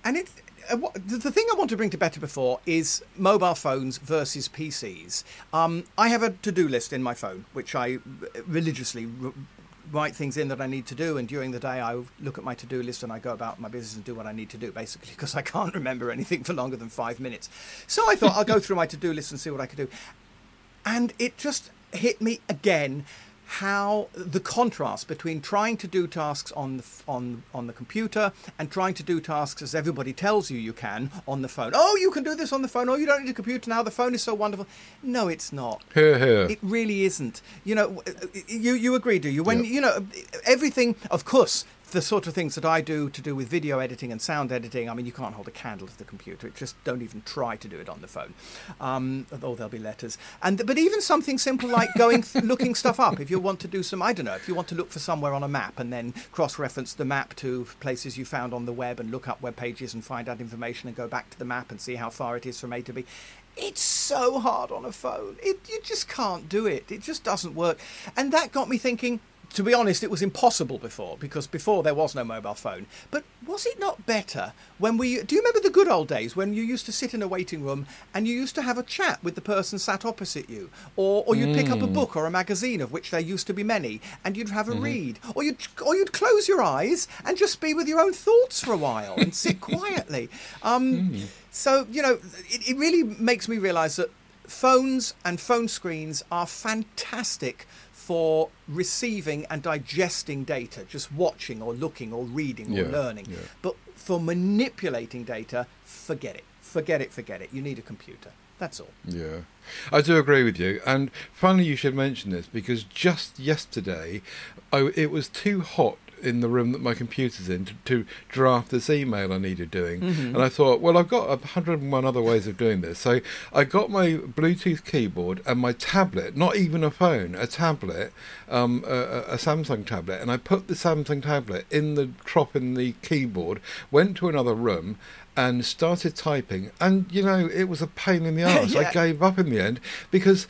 the thing I want to bring to Better Before is mobile phones versus PCs. I have a to-do list in my phone, which I religiously write things in that I need to do, and during the day I look at my to-do list and I go about my business and do what I need to do, basically, because I can't remember anything for longer than 5 minutes. So I thought I'll go through my to-do list and see what I could do. And it just hit me again how the contrast between trying to do tasks on the computer and trying to do tasks as everybody tells you can on the phone. Oh, you can do this on the phone. Oh, you don't need a computer now. The phone is so wonderful. No, it's not. Hear, hear. It really isn't. You know, you agree, do you? When you know everything, of course. The sort of things that I do to do with video editing and sound editing, I mean, you can't hold a candle to the computer. Just don't even try to do it on the phone. Although there'll be letters. But even something simple like looking stuff up. If you want to do some, I don't know, if you want to look for somewhere on a map and then cross-reference the map to places you found on the web and look up web pages and find out information and go back to the map and see how far it is from A to B. It's so hard on a phone. You just can't do it. It just doesn't work. And that got me thinking, to be honest, it was impossible before, because before there was no mobile phone. But was it not better when do you remember the good old days when you used to sit in a waiting room and you used to have a chat with the person sat opposite you? Or you'd pick up a book or a magazine, of which there used to be many, and you'd have a read. Or you'd close your eyes and just be with your own thoughts for a while and sit quietly. So, you know, it really makes me realise that phones and phone screens are fantastic for receiving and digesting data, just watching or looking or reading or learning. Yeah. But for manipulating data, forget it. Forget it. You need a computer. That's all. Yeah, I do agree with you. And finally, you should mention this, because just yesterday, it was too hot in the room that my computer's in to draft this email I needed doing. And I thought, well, I've got 101 other ways of doing this. So I got my Bluetooth keyboard and my tablet, not even a phone, a tablet, a Samsung tablet, and I put the Samsung tablet in the drop in the keyboard, went to another room and started typing, and you know, it was a pain in the arse. I gave up in the end, because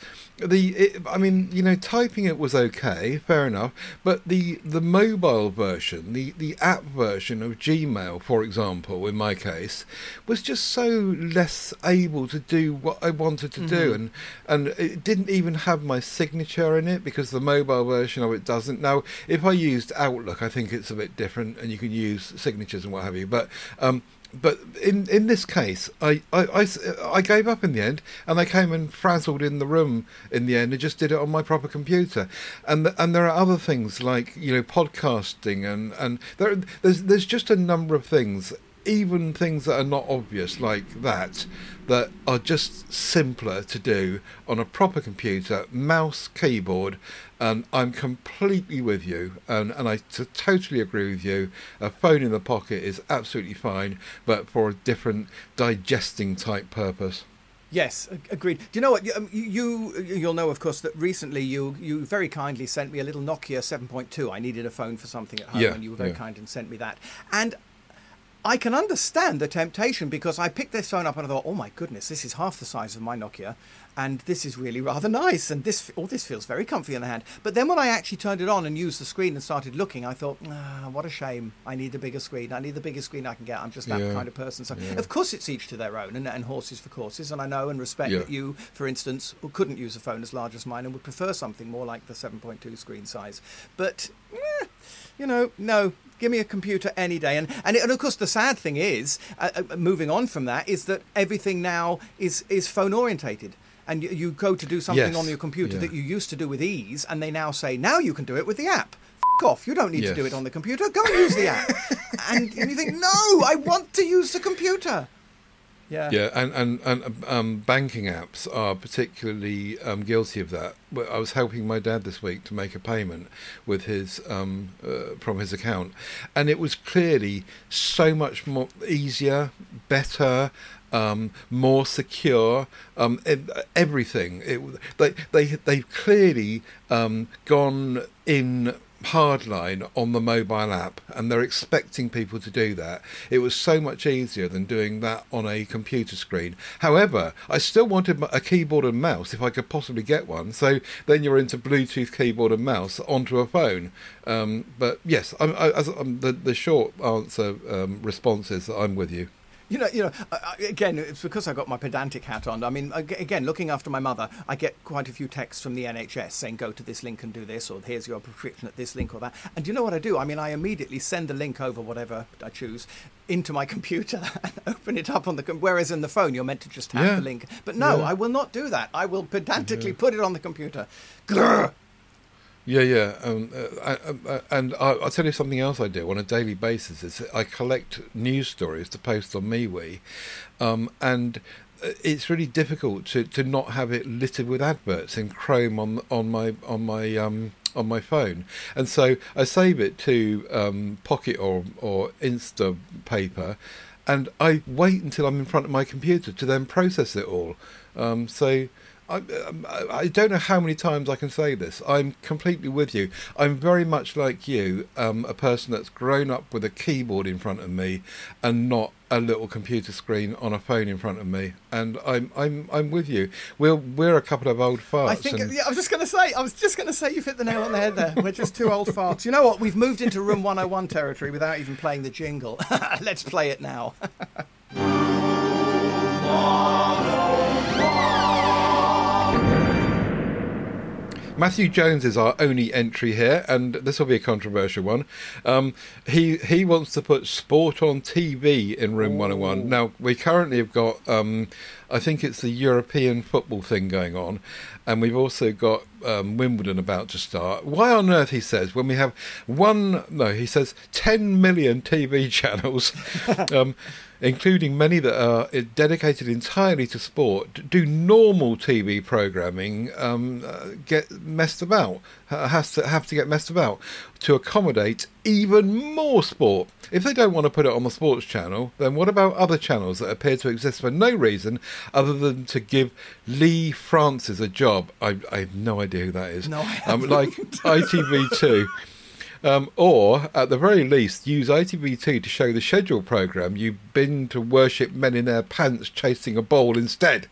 typing it was okay, fair enough, but the mobile version, the app version of Gmail, for example, in my case, was just so less able to do what I wanted to do, and it didn't even have my signature in it, because the mobile version of it doesn't. Now, if I used Outlook, I think it's a bit different, and you can use signatures and what have you, but in this case, I gave up in the end, and I came and frazzled in the room in the end and just did it on my proper computer. And there are other things like, you know, podcasting and there's just a number of things, even things that are not obvious like that are just simpler to do on a proper computer, mouse, keyboard. And I'm completely with you, and I totally agree with you. A phone in the pocket is absolutely fine, but for a different digesting type purpose. Yes, agreed. Do you know what? You'll know, of course, that recently you very kindly sent me a little Nokia 7.2. I needed a phone for something at home, and you were very kind and sent me that. And I can understand the temptation, because I picked this phone up and I thought, oh my goodness, this is half the size of my Nokia, and this is really rather nice, and this feels very comfy in the hand. But then when I actually turned it on and used the screen and started looking, I thought, what a shame. I need a bigger screen. I need the biggest screen I can get. I'm just that kind of person. So of course it's each to their own, and horses for courses, and I know and respect that you, for instance, couldn't use a phone as large as mine and would prefer something more like the 7.2 screen size. But you know, no, give me a computer any day. And of course, the sad thing is, moving on from that, is that everything now is phone orientated. And you go to do something on your computer that you used to do with ease, and they now say, now you can do it with the app. F*** off, you don't need to do it on the computer. Go and use the app. and you think, no, I want to use the computer. Yeah. Yeah, and banking apps are particularly guilty of that. I was helping my dad this week to make a payment with his from his account, and it was clearly so much more easier, better, more secure. Everything. They've clearly gone in hardline on the mobile app, and they're expecting people to do that. It was so much easier than doing that on a computer screen. However, I still wanted a keyboard and mouse if I could possibly get one. So then you're into Bluetooth keyboard and mouse onto a phone. But yes, the short answer response is that I'm with you. Again, it's because I got my pedantic hat on. I mean, again, looking after my mother, I get quite a few texts from the NHS saying, go to this link and do this, or here's your prescription at this link or that. And do you know what I do? I mean, I immediately send the link over, whatever I choose, into my computer and open it up on the whereas in the phone, you're meant to just have the link. But no, I will not do that. I will pedantically put it on the computer. Grr! Yeah. And I'll tell you something else I do on a daily basis is I collect news stories to post on MeWe, and it's really difficult to not have it littered with adverts in Chrome on my phone, and so I save it to Pocket or Instapaper, and I wait until I'm in front of my computer to then process it all. I don't know how many times I can say this. I'm completely with you. I'm very much like you, a person that's grown up with a keyboard in front of me and not a little computer screen on a phone in front of me. And I'm with you. We're a couple of old farts. I think. I was just going to say you've hit the nail on the head there. We're just two old farts. You know what? We've moved into Room 101 territory without even playing the jingle. Let's play it now. Matthew Jones is our only entry here, and this will be a controversial one. He wants to put sport on TV in Room 101. Now, we currently have got, I think it's the European football thing going on, and we've also got Wimbledon about to start. Why on earth, he says, when we have 10 million TV channels, including many that are dedicated entirely to sport, do normal TV programming get messed about? Have to get messed about to accommodate even more sport. If they don't want to put it on the sports channel, then what about other channels that appear to exist for no reason other than to give Lee Francis a job? I have no idea who that is. No, I haven't. Like ITV2. Or, at the very least, use ITV2 to show the scheduled programme you've been to worship men in their pants chasing a ball instead.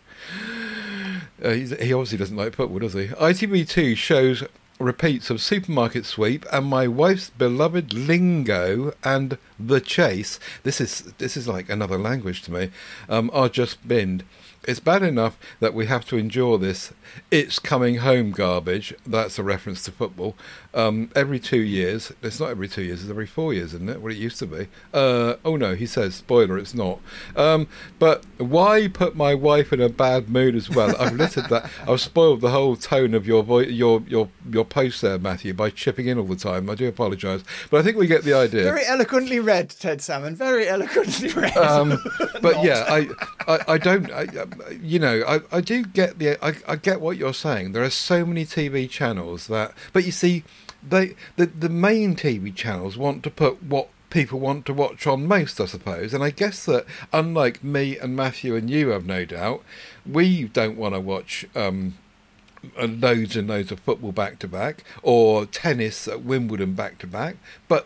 He obviously doesn't like football, does he? ITV2 shows repeats of Supermarket Sweep and My Wife's Beloved Lingo and The Chase. This is like another language to me. Are just binned. It's bad enough that we have to endure this "it's coming home" garbage. That's a reference to football. Every 2 years. It's not every 2 years, it's every 4 years, isn't it? What it used to be. Oh no, he says, spoiler, it's not. But why put my wife in a bad mood as well? I've littered that. I've spoiled the whole tone of your post there, Matthew, by chipping in all the time. I do apologise. But I think we get the idea. Very eloquently read, Ted Salmon. Very eloquently read. But yeah, I don't... I do get I get what you're saying. There are so many TV channels that, but you see, the main TV channels want to put what people want to watch on most, I suppose. And I guess that unlike me and Matthew and you, have no doubt, we don't want to watch loads and loads of football back to back or tennis at Wimbledon back to back, but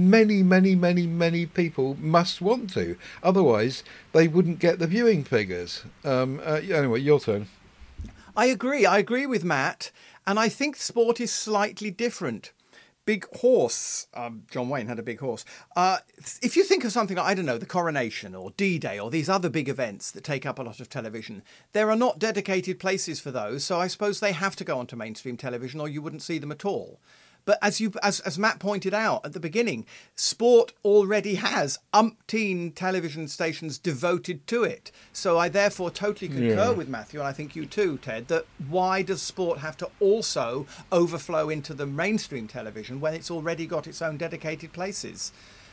many people must want to, otherwise they wouldn't get the viewing figures. Anyway, your turn. I agree with Matt, and I think sport is slightly different. Big Horse, John Wayne had a big horse. If you think of something like, I don't know, the Coronation or D-Day or these other big events that take up a lot of television, there are not dedicated places for those, so I suppose they have to go onto mainstream television or you wouldn't see them at all. But as Matt pointed out at the beginning, sport already has umpteen television stations devoted to it. So I therefore totally concur with Matthew, and I think you too, Ted, that why does sport have to also overflow into the mainstream television when it's already got its own dedicated places?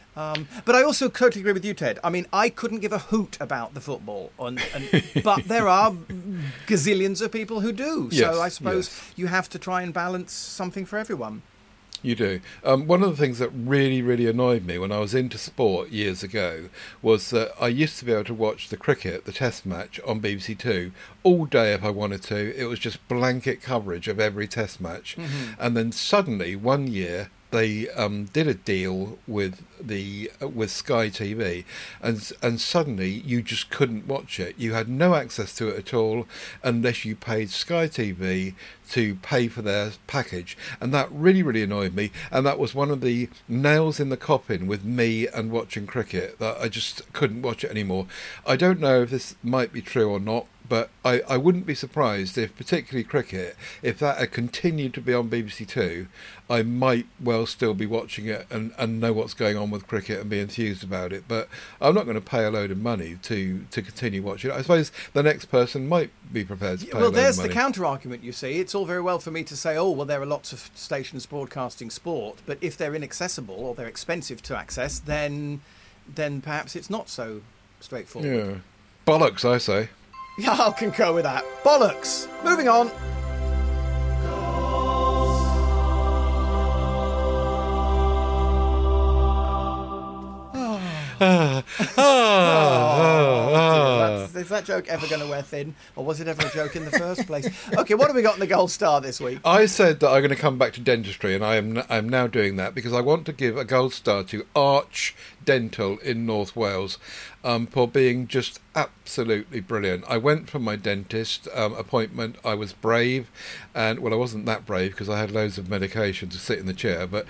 But I also totally agree with you, Ted. I mean, I couldn't give a hoot about the football, but there are gazillions of people who do. Yes, So I suppose yes. you have to try and balance something for everyone. You do. One of the things that really, really annoyed me when I was into sport years ago was that I used to be able to watch the cricket, the Test match, on BBC Two all day if I wanted to. It was just blanket coverage of every Test match. Mm-hmm. And then suddenly, one year, they did a deal with Sky TV, and suddenly you just couldn't watch it. You had no access to it at all unless you paid Sky TV to pay for their package, and that really, really annoyed me. And that was one of the nails in the coffin with me and watching cricket, that I just couldn't watch it anymore. I don't know if this might be true or not, but I wouldn't be surprised if, particularly cricket, if that had continued to be on BBC Two, I might well still be watching it and know what's going on with cricket and be enthused about it. But I'm not going to pay a load of money to continue watching it. I suppose the next person might be prepared to pay a load of money. Well, there's the counter-argument, you see. It's all very well for me to say, oh, well, there are lots of stations broadcasting sport, but if they're inaccessible or they're expensive to access, then perhaps it's not so straightforward. Yeah. Bollocks, I say. Yeah, I'll concur with that. Bollocks! Moving on. Is that joke ever going to wear thin, or was it ever a joke in the first place? Okay, what have we got in the gold star this week? I said that I'm going to come back to dentistry, and I'm now doing that because I want to give a gold star to Arch Dental in North Wales for being just absolutely brilliant. I went for my dentist appointment. I was brave, and well, I wasn't that brave because I had loads of medication to sit in the chair. But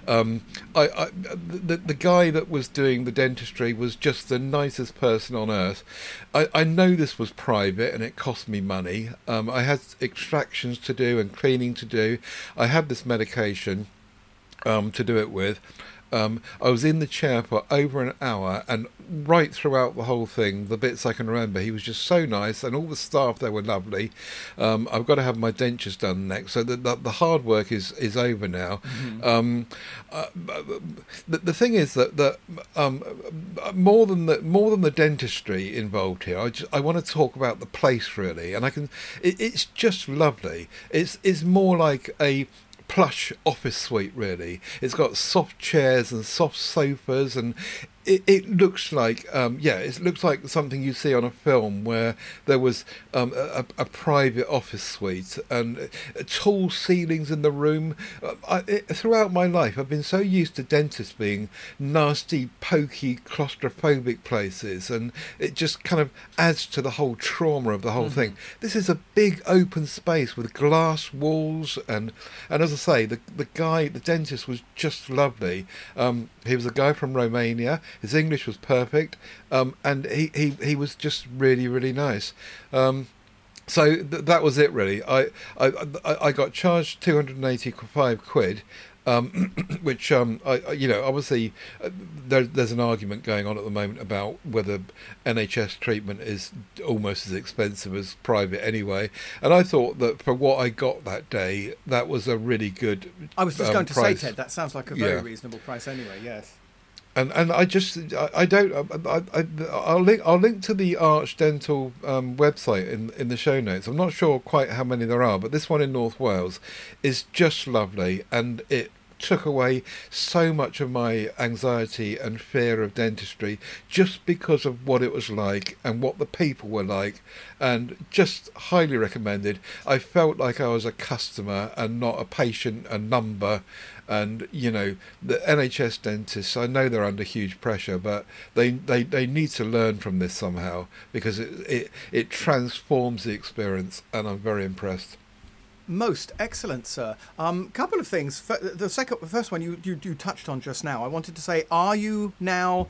the guy that was doing the dentistry was just the nicest person on earth. I know this was private and it cost me money. I had extractions to do and cleaning to do. I had this medication to do it with. I was in the chair for over an hour, and right throughout the whole thing, the bits I can remember, he was just so nice, and all the staff there were lovely. I've got to have my dentures done next, so the hard work is over now. Mm-hmm. The thing is that more than the dentistry involved here, I want to talk about the place really, and it's just lovely. It's more like a plush office suite really. It's got soft chairs and soft sofas, and it looks like it looks like something you see on a film where there was a private office suite and tall ceilings in the room. Throughout my life I've been so used to dentists being nasty, pokey, claustrophobic places, and it just kind of adds to the whole trauma of the whole thing. This is a big open space with glass walls, and as I say, the dentist was just lovely. He was a guy from Romania. His English was perfect, and he was just really, really nice. So that was it, really. I got charged £285, which obviously there's an argument going on at the moment about whether NHS treatment is almost as expensive as private anyway. And I thought that for what I got that day, that was a really good. I was just going to price. say, Ted, that sounds like a very reasonable price anyway. Yes. And I'll link to the Arch Dental website in the show notes. I'm not sure quite how many there are, but this one in North Wales is just lovely, and it took away so much of my anxiety and fear of dentistry just because of what it was like and what the people were like, and just highly recommended. I felt like I was a customer and not a patient, a number. And the NHS dentists, I know they're under huge pressure, but they need to learn from this somehow, because it transforms the experience, and I'm very impressed. Most excellent, sir. Couple of things. The first one you touched on just now. I wanted to say, have you now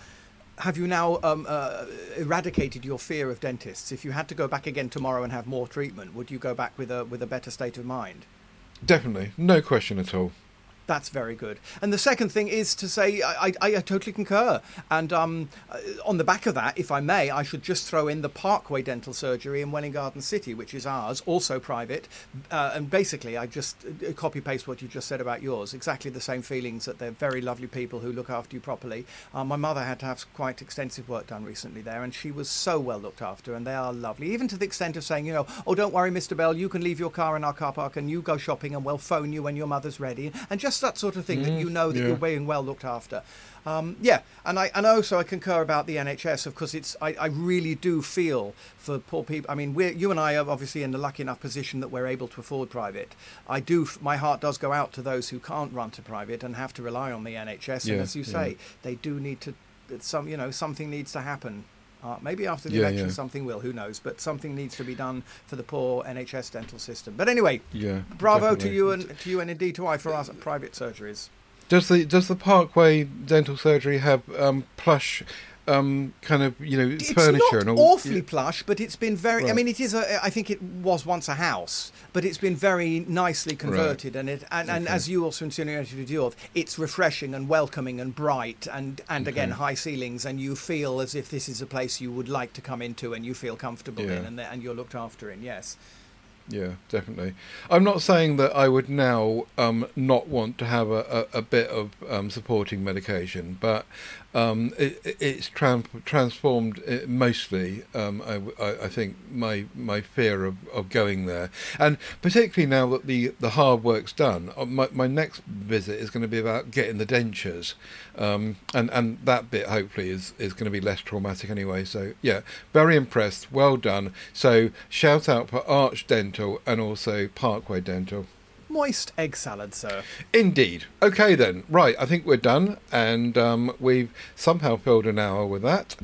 eradicated your fear of dentists? If you had to go back again tomorrow and have more treatment, would you go back with a better state of mind? Definitely, no question at all. That's very good. And the second thing is to say I totally concur. And on the back of that, if I may, I should just throw in the Parkway Dental Surgery in Welling Garden City, which is ours, also private. And basically, I just copy-paste what you just said about yours. Exactly the same feelings, that they're very lovely people who look after you properly. My mother had to have quite extensive work done recently there, and she was so well looked after, and they are lovely. Even to the extent of saying, oh, don't worry, Mr. Bell, you can leave your car in our car park and you go shopping and we'll phone you when your mother's ready. And just that sort of thing, that that you're being well looked after. And also I concur about the NHS. Of course, I really do feel for poor people. I mean, you and I are obviously in the lucky enough position that we're able to afford private. My heart does go out to those who can't run to private and have to rely on the NHS. And as you say, they do need to. Something needs to happen. Maybe after the election, something will. Who knows? But something needs to be done for the poor NHS dental system. But anyway, bravo definitely. to you and indeed to I for our private surgeries. Does the Parkway Dental Surgery have plush kind of it's furniture not and all? awfully plush, but it's been very. Right. I mean, it is. I think it was once a house, but it's been very nicely converted, and as you also insinuated with yours, it's refreshing and welcoming and bright, and again high ceilings, and you feel as if this is a place you would like to come into and you feel comfortable in, and you're looked after in. Yes. Yeah, definitely. I'm not saying that I would now not want to have a bit of supporting medication, but it's transformed mostly. I think my fear of going there, and particularly now that the hard work's done, my next visit is going to be about getting the dentures, and that bit hopefully is going to be less traumatic anyway. So yeah, very impressed. Well done. So shout out for Arch Dental and also Parkway Dental. Moist egg salad, sir. Indeed. Okay then. Right, I think we're done, and we've somehow filled an hour with that.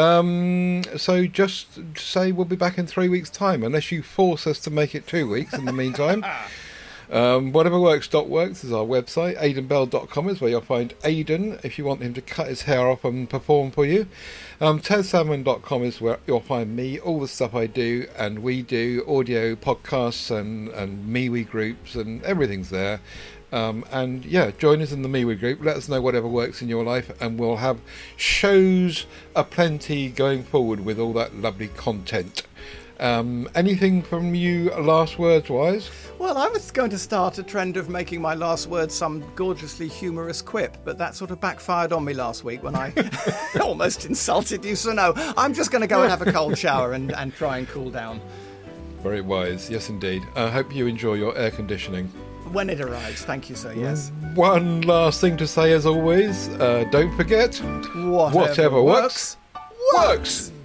So just say we'll be back in 3 weeks' time, unless you force us to make it 2 weeks in the meantime. Whateverworks.works is our website. AidenBell.com is where you'll find Aiden if you want him to cut his hair off and perform for you. TedSalmon.com is where you'll find me, all the stuff I do and we do, audio podcasts and MeWe groups, and everything's there. And yeah, join us in the MeWe group. Let us know whatever works in your life, and we'll have shows aplenty going forward with all that lovely content. Anything from you last words wise? Well, I was going to start a trend of making my last words some gorgeously humorous quip, but that sort of backfired on me last week when I almost insulted you. So no, I'm just going to go and have a cold shower and try and cool down. Very wise, yes indeed. I hope you enjoy your air conditioning. When it arrives, thank you, sir, yes. One last thing to say as always, don't forget, whatever works.